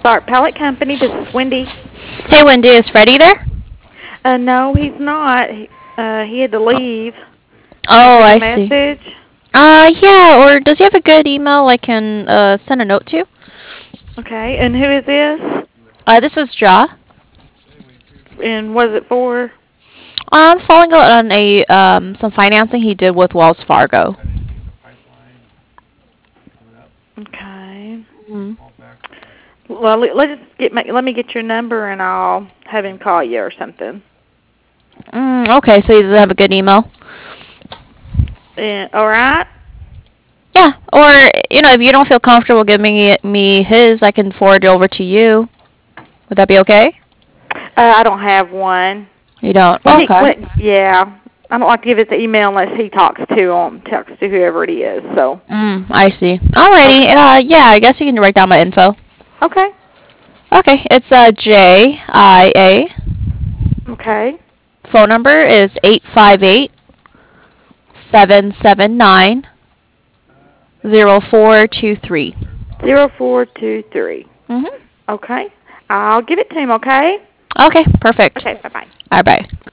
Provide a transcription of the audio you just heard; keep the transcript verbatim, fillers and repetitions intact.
Spark Pallet Company. This is Wendy. Hey, Wendy, is Freddie there? Uh, no, he's not. He, uh, he had to leave. Can I Oh, take a I see. message? Uh, yeah, or does he have a good email I can uh, send a note to? Okay, and who is this? Uh, this is Ja. And what is it for? I'm following up on a um, some financing he did with Wells Fargo. Okay. Mm. Well, let- let's get my, let me get your number and I'll have him call you or something. Mm, okay, so he doesn't have a good email? And, all right. Yeah, or, you know, if you don't feel comfortable giving me, me his, I can forward it over to you. Would that be okay? Uh, I don't have one. You don't? Well, he, Okay. well, yeah. I don't like to give it the email unless he talks to him, talks to whoever it is. So. Mm, I see. Alrighty, Okay. uh, yeah, I guess you can write down my info. Okay. Okay, it's uh, J I A. Okay. Phone number is eight five eight, seven seven nine, zero four two three. Zero four two three. Mm-hmm. Okay. I'll give it to him. Okay. Okay, perfect. Okay. Bye bye. Alright, bye.